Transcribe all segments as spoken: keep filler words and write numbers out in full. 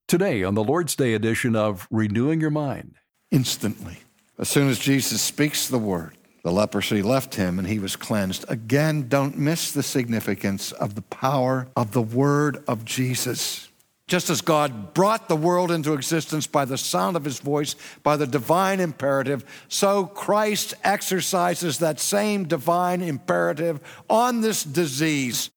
Today on the Lord's Day edition of Renewing Your Mind. Instantly, as soon as Jesus speaks the word, the leprosy left him and he was cleansed. Again, don't miss the significance of the power of the word of Jesus. Just as God brought the world into existence by the sound of his voice, by the divine imperative, so Christ exercises that same divine imperative on this disease.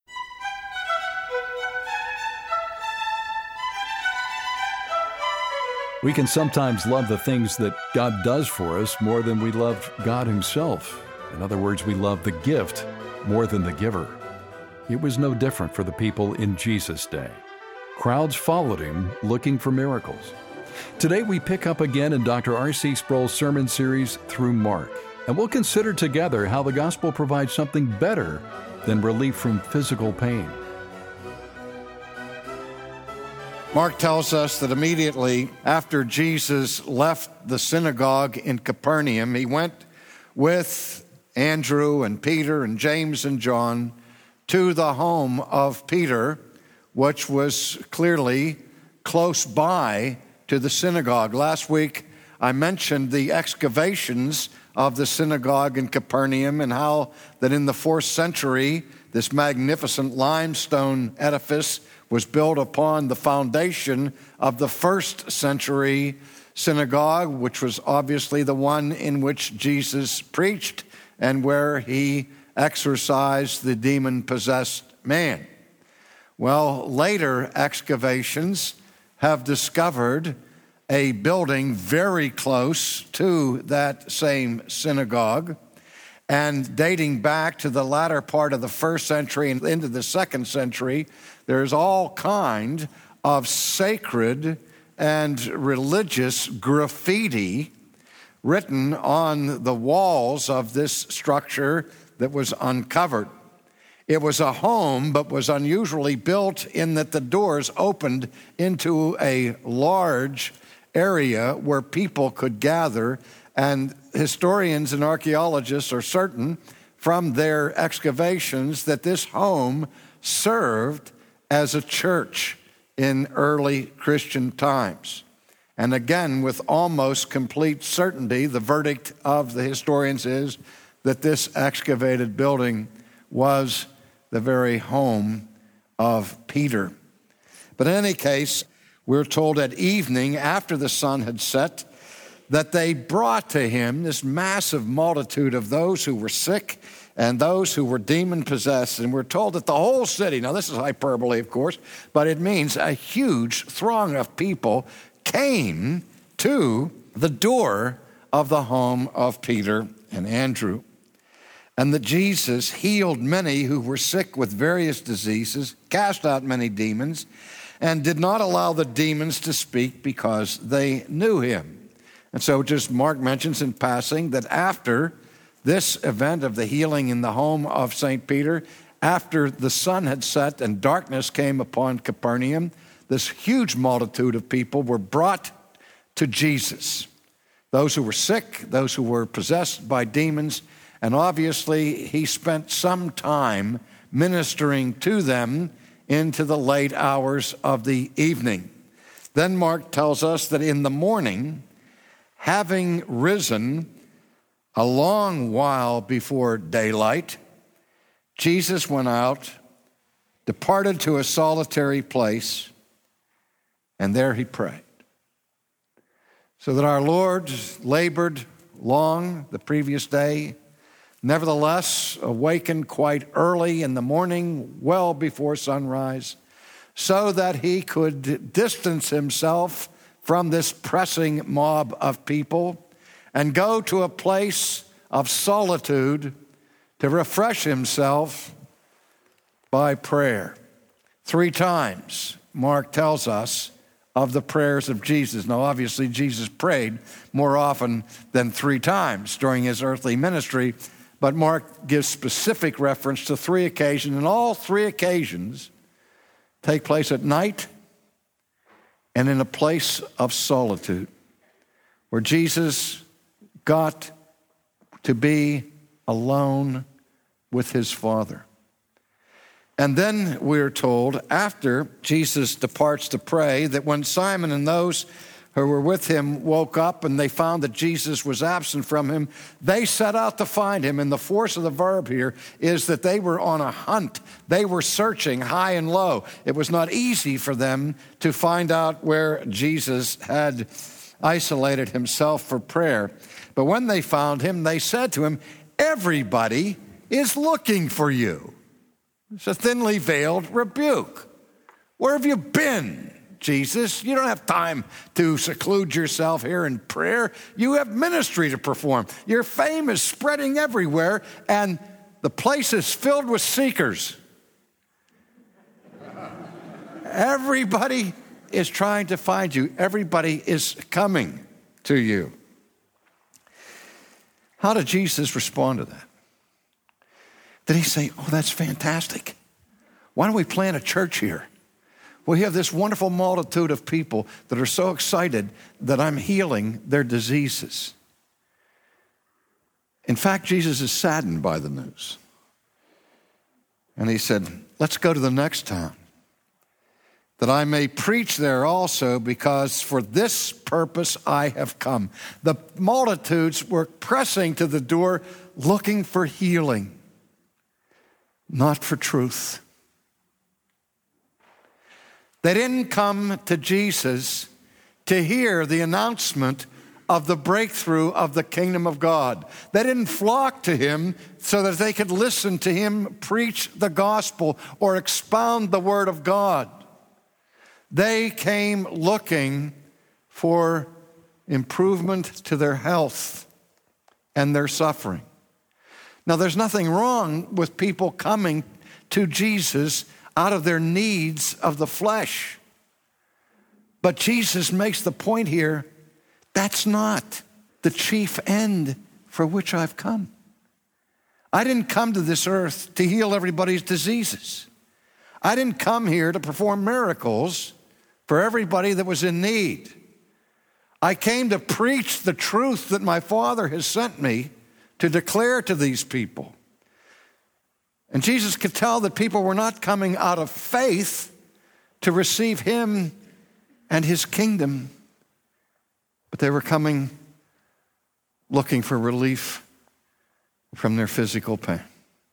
We can sometimes love the things that God does for us more than we love God himself. In other words, we love the gift more than the giver. It was no different for the people in Jesus' day. Crowds followed him looking for miracles. Today we pick up again in Doctor R C Sproul's sermon series through Mark, and we'll consider together how the gospel provides something better than relief from physical pain. Mark tells us that immediately after Jesus left the synagogue in Capernaum, he went with Andrew and Peter and James and John to the home of Peter, which was clearly close by to the synagogue. Last week, I mentioned the excavations of the synagogue in Capernaum and how that in the fourth century, this magnificent limestone edifice was built upon the foundation of the first century synagogue, which was obviously the one in which Jesus preached and where he exorcised the demon-possessed man. Well, later excavations have discovered a building very close to that same synagogue, and dating back to the latter part of the first century and into the second century, there's all kind of sacred and religious graffiti written on the walls of this structure that was uncovered. It was a home, but was unusually built in that the doors opened into a large area where people could gather. And historians and archaeologists are certain from their excavations that this home served as a church in early Christian times. And again, with almost complete certainty, the verdict of the historians is that this excavated building was the very home of Peter. But in any case, we're told at evening, after the sun had set, that they brought to him this massive multitude of those who were sick and those who were demon-possessed. And we're told that the whole city, now this is hyperbole, of course, but it means a huge throng of people came to the door of the home of Peter and Andrew. And that Jesus healed many who were sick with various diseases, cast out many demons, and did not allow the demons to speak because they knew him. And so just Mark mentions in passing that after this event of the healing in the home of Saint Peter, after the sun had set and darkness came upon Capernaum, this huge multitude of people were brought to Jesus. Those who were sick, those who were possessed by demons, and obviously he spent some time ministering to them into the late hours of the evening. Then Mark tells us that in the morning, having risen a long while before daylight, Jesus went out, departed to a solitary place, and there he prayed. So that our Lord labored long the previous day, nevertheless awakened quite early in the morning, well before sunrise, so that he could distance himself from this pressing mob of people and go to a place of solitude to refresh himself by prayer. Three times, Mark tells us of the prayers of Jesus. Now, obviously, Jesus prayed more often than three times during his earthly ministry, but Mark gives specific reference to three occasions, and all three occasions take place at night and in a place of solitude, where Jesus got to be alone with his Father. And then we're told, after Jesus departs to pray, that when Simon and those who were with him woke up and they found that Jesus was absent from him, they set out to find him. And the force of the verb here is that they were on a hunt. They were searching high and low. It was not easy for them to find out where Jesus had isolated himself for prayer. But when they found him, they said to him, "Everybody is looking for you." It's a thinly veiled rebuke. Where have you been, Jesus? You don't have time to seclude yourself here in prayer. You have ministry to perform. Your fame is spreading everywhere, and the place is filled with seekers. Everybody is trying to find you. Everybody is coming to you. How did Jesus respond to that? Did he say, "Oh, that's fantastic. Why don't we plant a church here? We have this wonderful multitude of people that are so excited that I'm healing their diseases." In fact, Jesus is saddened by the news. And he said, "Let's go to the next town, that I may preach there also, because for this purpose I have come." The multitudes were pressing to the door looking for healing, not for truth. They didn't come to Jesus to hear the announcement of the breakthrough of the kingdom of God. They didn't flock to him so that they could listen to him preach the gospel or expound the word of God. They came looking for improvement to their health and their suffering. Now, there's nothing wrong with people coming to Jesus out of their needs of the flesh. But Jesus makes the point here, that's not the chief end for which I've come. I didn't come to this earth to heal everybody's diseases. I didn't come here to perform miracles for everybody that was in need. I came to preach the truth that my Father has sent me to declare to these people. And Jesus could tell that people were not coming out of faith to receive him and his kingdom, but they were coming looking for relief from their physical pain.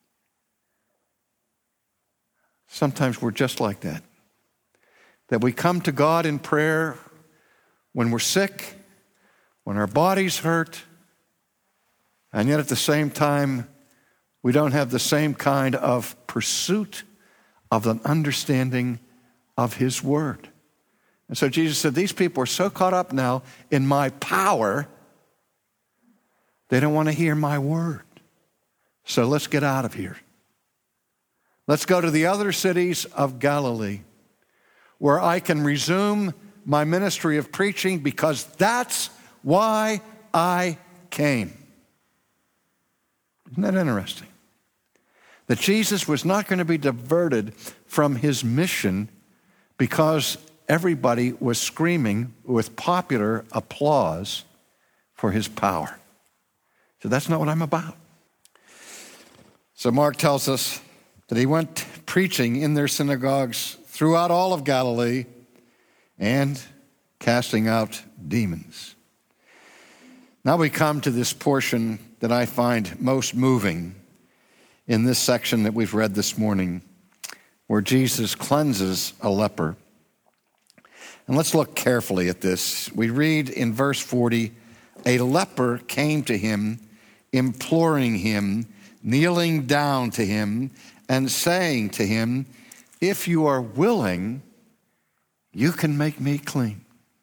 Sometimes we're just like that. That we come to God in prayer when we're sick, when our bodies hurt, and yet at the same time, we don't have the same kind of pursuit of an understanding of his word. And so Jesus said, these people are so caught up now in my power, they don't want to hear my word. So let's get out of here. Let's go to the other cities of Galilee, where I can resume my ministry of preaching, because that's why I came. Isn't that interesting? That Jesus was not going to be diverted from his mission because everybody was screaming with popular applause for his power. So that's not what I'm about. So Mark tells us that he went preaching in their synagogues throughout all of Galilee and casting out demons. Now we come to this portion that I find most moving in this section that we've read this morning, where Jesus cleanses a leper. And let's look carefully at this. We read in verse forty, a leper came to him, imploring him, kneeling down to him, and saying to him, "If you are willing, you can make me clean."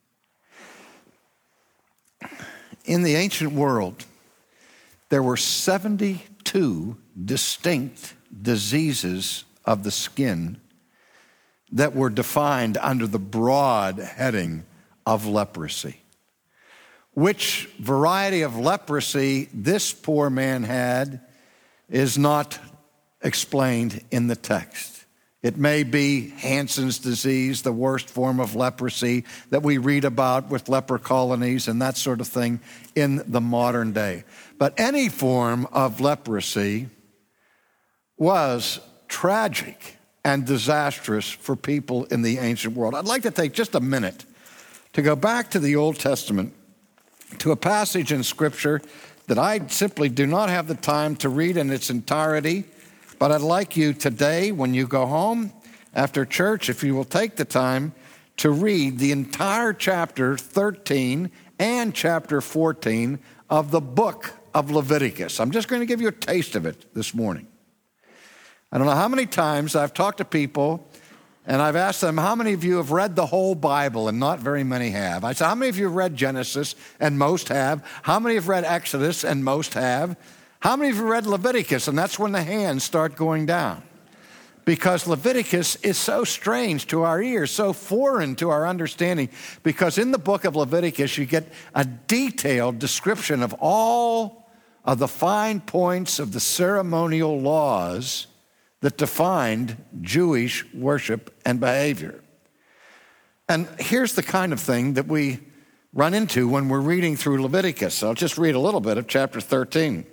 In the ancient world, there were seventy-two distinct diseases of the skin that were defined under the broad heading of leprosy. Which variety of leprosy this poor man had is not explained in the text. It may be Hansen's disease, the worst form of leprosy that we read about with leper colonies and that sort of thing in the modern day. But any form of leprosy was tragic and disastrous for people in the ancient world. I'd like to take just a minute to go back to the Old Testament, to a passage in Scripture that I simply do not have the time to read in its entirety, but I'd like you today, when you go home after church, if you will take the time to read the entire chapter thirteen and chapter fourteen of the book of Leviticus. I'm just going to give you a taste of it this morning. I don't know how many times I've talked to people and I've asked them, how many of you have read the whole Bible? And not very many have. I said, how many of you have read Genesis? And most have. How many have read Exodus? And most have. How many of you have read Leviticus? And that's when the hands start going down. Because Leviticus is so strange to our ears, so foreign to our understanding. Because in the book of Leviticus, you get a detailed description of all of the fine points of the ceremonial laws that defined Jewish worship and behavior. And here's the kind of thing that we run into when we're reading through Leviticus. I'll just read a little bit of chapter thirteen.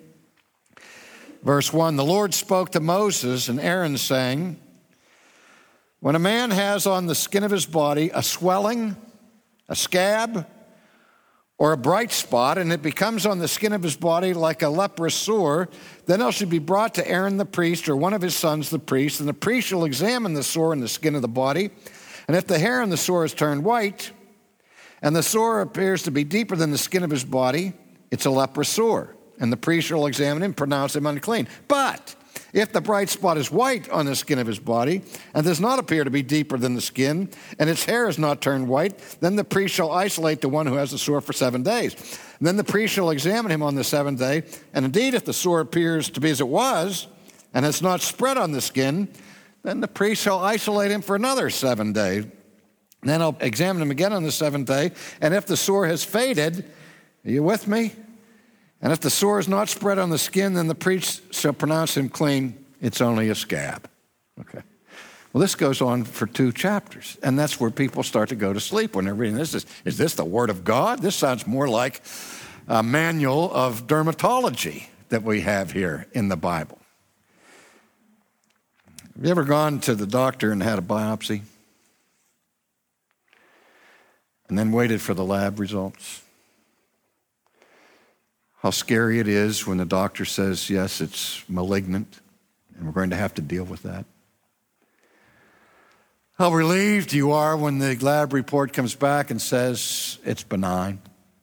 Verse one, the Lord spoke to Moses and Aaron, saying, when a man has on the skin of his body a swelling, a scab, or a bright spot, and it becomes on the skin of his body like a leprous sore, then it shall be brought to Aaron the priest, or one of his sons the priest, and the priest shall examine the sore in the skin of the body. And if the hair in the sore is turned white, and the sore appears to be deeper than the skin of his body, it's a leprous sore. And the priest shall examine him and pronounce him unclean. But if the bright spot is white on the skin of his body, and does not appear to be deeper than the skin, and its hair is not turned white, then the priest shall isolate the one who has the sore for seven days. And then the priest shall examine him on the seventh day, and indeed if the sore appears to be as it was, and has not spread on the skin, then the priest shall isolate him for another seven days. Then I'll examine him again on the seventh day, and if the sore has faded, are you with me? And if the sore is not spread on the skin, then the priest shall pronounce him clean. It's only a scab. Okay. Well, this goes on for two chapters, and that's where people start to go to sleep when they're reading this. Is, is this the Word of God? This sounds more like a manual of dermatology that we have here in the Bible. Have you ever gone to the doctor and had a biopsy? And then waited for the lab results? How scary it is when the doctor says, yes, it's malignant, and we're going to have to deal with that. How relieved you are when the lab report comes back and says it's benign.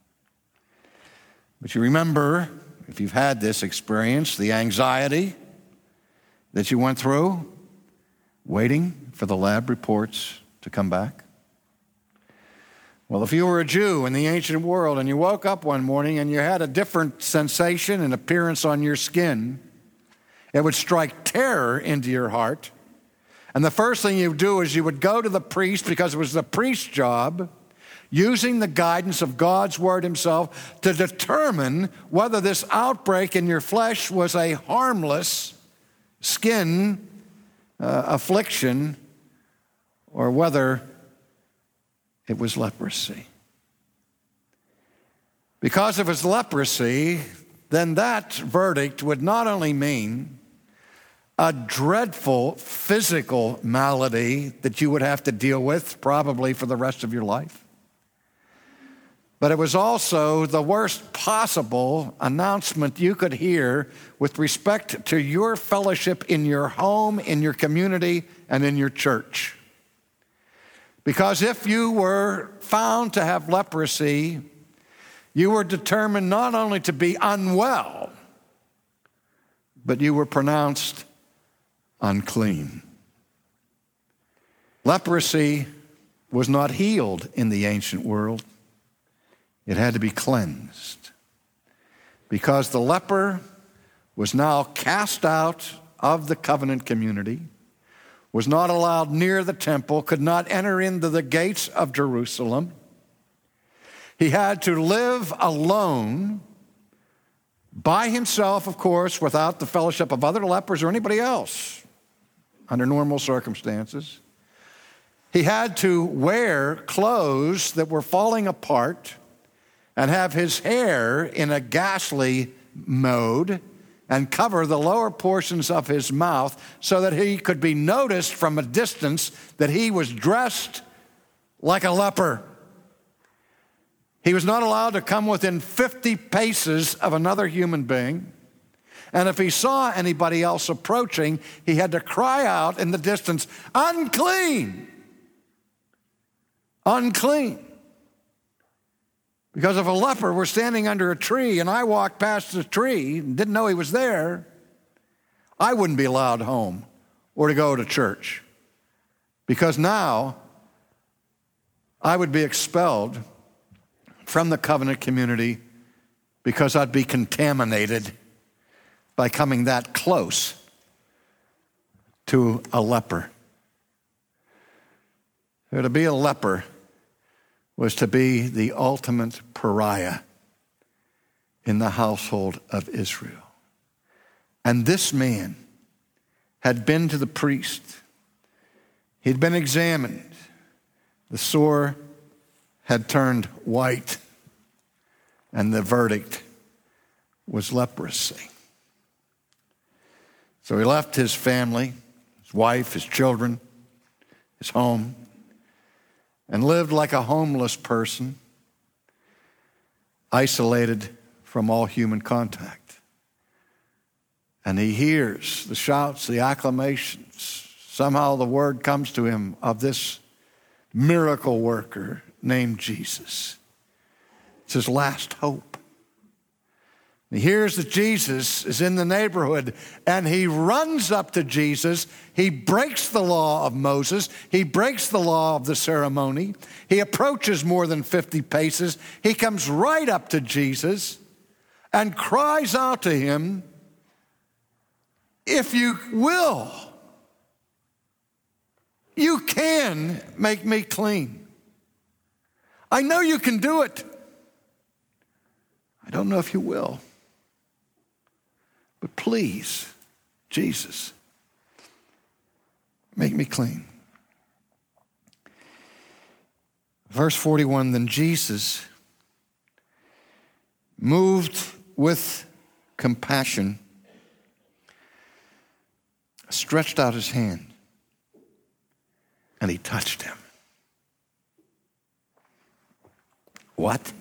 But you remember, if you've had this experience, the anxiety that you went through waiting for the lab reports to come back. Well, if you were a Jew in the ancient world and you woke up one morning and you had a different sensation and appearance on your skin, it would strike terror into your heart. And the first thing you would do is you would go to the priest, because it was the priest's job, using the guidance of God's word himself, to determine whether this outbreak in your flesh was a harmless skin uh, affliction or whether it was leprosy. Because if it's leprosy, then that verdict would not only mean a dreadful physical malady that you would have to deal with probably for the rest of your life, but it was also the worst possible announcement you could hear with respect to your fellowship in your home, in your community, and in your church. Because if you were found to have leprosy, you were determined not only to be unwell, but you were pronounced unclean. Leprosy was not healed in the ancient world. It had to be cleansed. Because the leper was now cast out of the covenant community, was not allowed near the temple, could not enter into the gates of Jerusalem. He had to live alone, by himself, of course, without the fellowship of other lepers or anybody else, under normal circumstances. He had to wear clothes that were falling apart and have his hair in a ghastly mode and cover the lower portions of his mouth so that he could be noticed from a distance that he was dressed like a leper. He was not allowed to come within fifty paces of another human being. And if he saw anybody else approaching, he had to cry out in the distance, "Unclean! Unclean!" Because if a leper were standing under a tree and I walked past the tree and didn't know he was there, I wouldn't be allowed home or to go to church. Because now I would be expelled from the covenant community because I'd be contaminated by coming that close to a leper. To be a leper was to be the ultimate pariah in the household of Israel. And this man had been to the priest. He'd been examined. The sore had turned white, and the verdict was leprosy. So he left his family, his wife, his children, his home, and lived like a homeless person, isolated from all human contact. And he hears the shouts, the acclamations. Somehow the word comes to him of this miracle worker named Jesus. It's his last hope. He hears that Jesus is in the neighborhood, and he runs up to Jesus. He breaks the law of Moses. He breaks the law of the ceremony. He approaches more than fifty paces. He comes right up to Jesus and cries out to him, "If you will, you can make me clean. I know you can do it. I don't know if you will. But please, Jesus, make me clean." Verse forty-one, then Jesus, moved with compassion, stretched out his hand, and he touched him. What?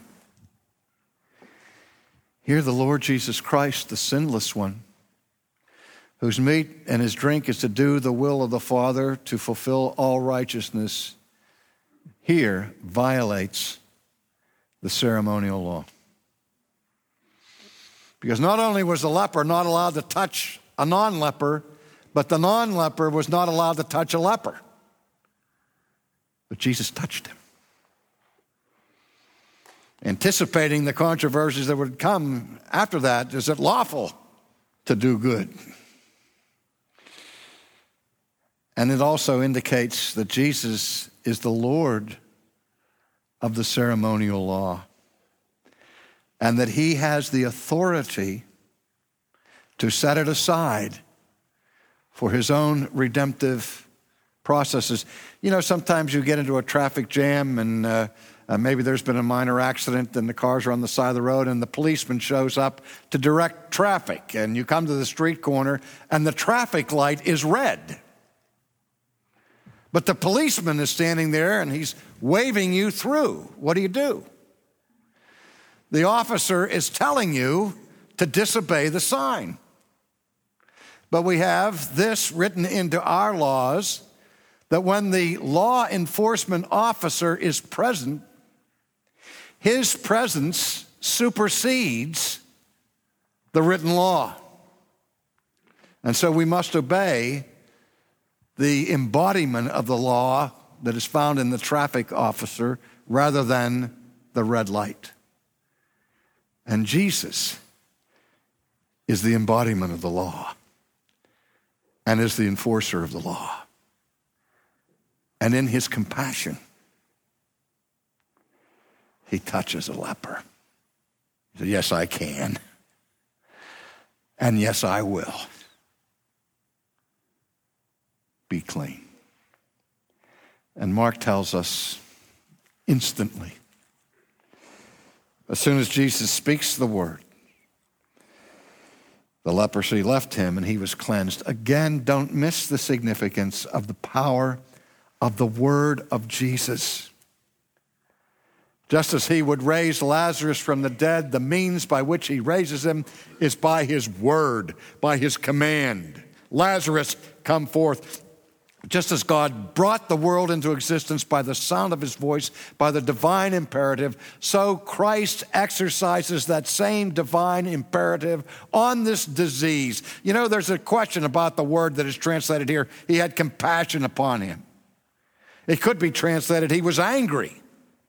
Here the Lord Jesus Christ, the sinless one, whose meat and his drink is to do the will of the Father, to fulfill all righteousness, here violates the ceremonial law. Because not only was the leper not allowed to touch a non-leper, but the non-leper was not allowed to touch a leper. But Jesus touched him. Anticipating the controversies that would come after that, is it lawful to do good? And it also indicates that Jesus is the Lord of the ceremonial law, and that he has the authority to set it aside for his own redemptive processes. You know, sometimes you get into a traffic jam and uh, Uh, maybe there's been a minor accident and the cars are on the side of the road and the policeman shows up to direct traffic, and you come to the street corner and the traffic light is red. But the policeman is standing there and he's waving you through. What do you do? The officer is telling you to disobey the sign. But we have this written into our laws, that when the law enforcement officer is present, his presence supersedes the written law. And so we must obey the embodiment of the law that is found in the traffic officer rather than the red light. And Jesus is the embodiment of the law and is the enforcer of the law. And in his compassion, he touches a leper. He said, yes, I can. And yes, I will. Be clean. And Mark tells us instantly, as soon as Jesus speaks the word, The leprosy left him and he was cleansed. Again, don't miss the significance of the power of the word of Jesus. Just as he would raise Lazarus from the dead, the means by which he raises him is by his word, by his command. Lazarus, come forth. Just as God brought the world into existence by the sound of his voice, by the divine imperative, so Christ exercises that same divine imperative on this disease. You know, there's a question about the word that is translated here. He had compassion upon him. It could be translated, he was angry.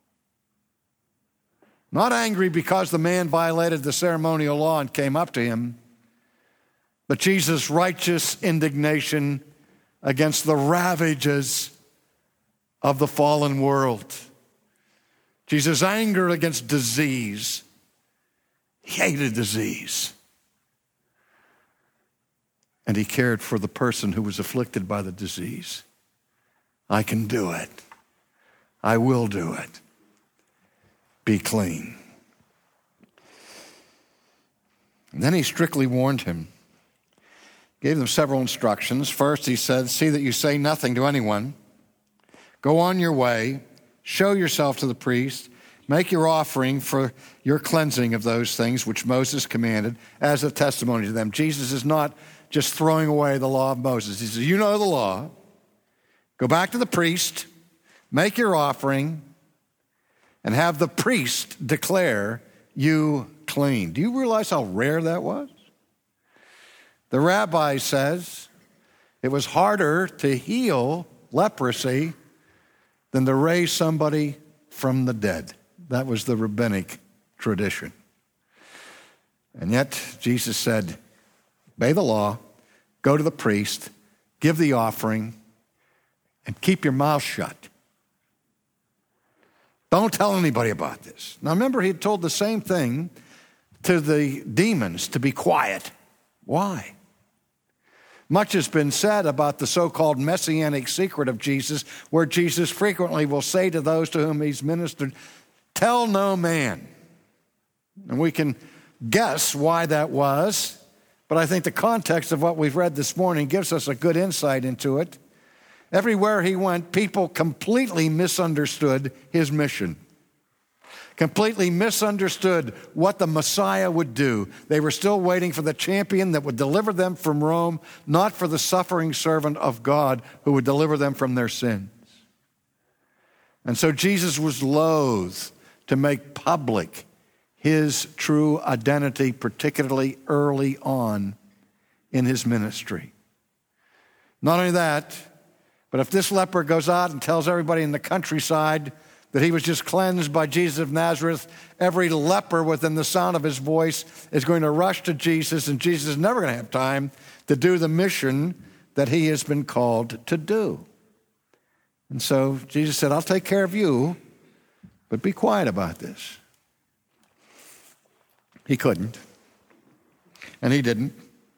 Not angry because the man violated the ceremonial law and came up to him, but Jesus' righteous indignation against the ravages of the fallen world. Jesus' anger against disease. He hated disease. And he cared for the person who was afflicted by the disease. I can do it. I will do it. Be clean. And then he strictly warned him. Gave them several instructions. First, he said, see that you say nothing to anyone. Go on your way. Show yourself to the priest. Make your offering for your cleansing of those things which Moses commanded as a testimony to them. Jesus is not just throwing away the law of Moses. He says, you know the law. Go back to the priest. Make your offering. And have the priest declare you clean. Do you realize how rare that was? The rabbi says it was harder to heal leprosy than to raise somebody from the dead. That was the rabbinic tradition. And yet Jesus said, obey the law, go to the priest, give the offering, and keep your mouth shut. Don't tell anybody about this. Now remember, he had told the same thing to the demons, to be quiet. Why? Much has been said about the so-called messianic secret of Jesus, where Jesus frequently will say to those to whom he's ministered, tell no man. And we can guess why that was, but I think the context of what we've read this morning gives us a good insight into it. Everywhere he went, people completely misunderstood his mission. Completely misunderstood what the Messiah would do. They were still waiting for the champion that would deliver them from Rome, not for the suffering servant of God who would deliver them from their sins. And so Jesus was loath to make public his true identity, particularly early on in his ministry. Not only that, but if this leper goes out and tells everybody in the countryside that he was just cleansed by Jesus of Nazareth, every leper within the sound of his voice is going to rush to Jesus, and Jesus is never going to have time to do the mission that he has been called to do. And so Jesus said, I'll take care of you, but be quiet about this. He couldn't, and he didn't.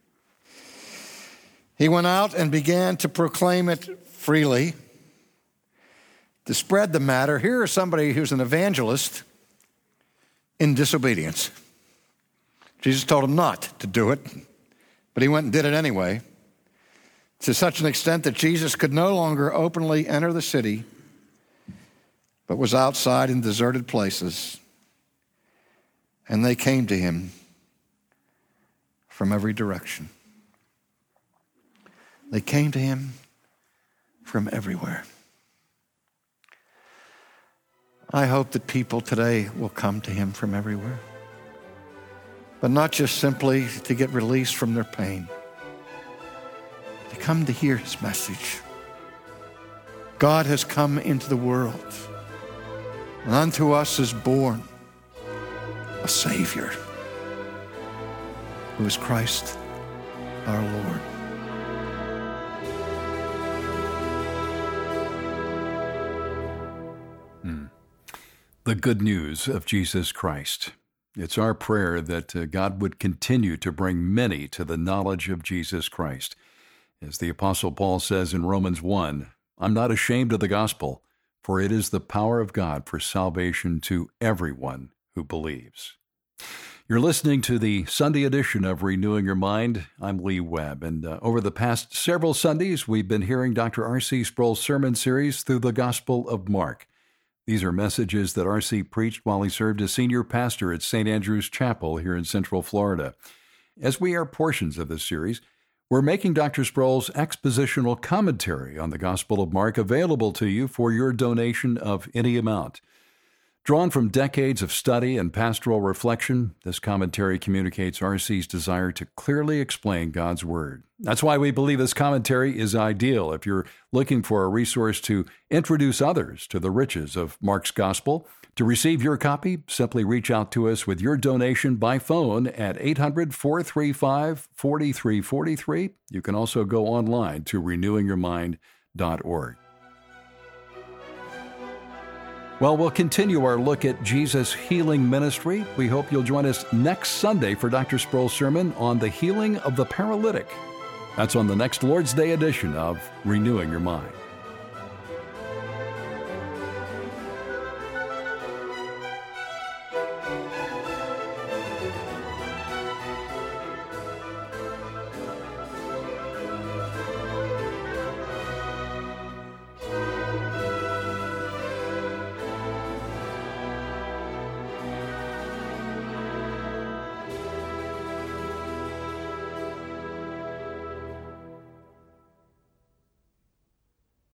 He went out and began to proclaim it freely, to spread the matter. Here is somebody who's an evangelist in disobedience. Jesus told him not to do it, but he went and did it anyway, to such an extent that Jesus could no longer openly enter the city, but was outside in deserted places. And they came to him from every direction. They came to him from everywhere. I hope that people today will come to him from everywhere, but not just simply to get released from their pain, to come to hear his message. God has come into the world, and unto us is born a Savior, who is Christ our Lord. The good news of Jesus Christ. It's our prayer that uh, God would continue to bring many to the knowledge of Jesus Christ. As the Apostle Paul says in Romans one, I'm not ashamed of the gospel, for it is the power of God for salvation to everyone who believes. You're listening to the Sunday edition of Renewing Your Mind. I'm Lee Webb, and uh, over the past several Sundays, we've been hearing Doctor R C Sproul's sermon series through the Gospel of Mark. These are messages that R C preached while he served as senior pastor at Saint Andrew's Chapel here in Central Florida. As we air portions of this series, we're making Doctor Sproul's expositional commentary on the Gospel of Mark available to you for your donation of any amount. Drawn from decades of study and pastoral reflection, this commentary communicates R C's desire to clearly explain God's Word. That's why we believe this commentary is ideal if you're looking for a resource to introduce others to the riches of Mark's Gospel. To receive your copy, simply reach out to us with your donation by phone at eight hundred, four three five, four three four three. You can also go online to renewing your mind dot org. Well, we'll continue our look at Jesus' healing ministry. We hope you'll join us next Sunday for Doctor Sproul's sermon on the healing of the paralytic. That's on the next Lord's Day edition of Renewing Your Mind.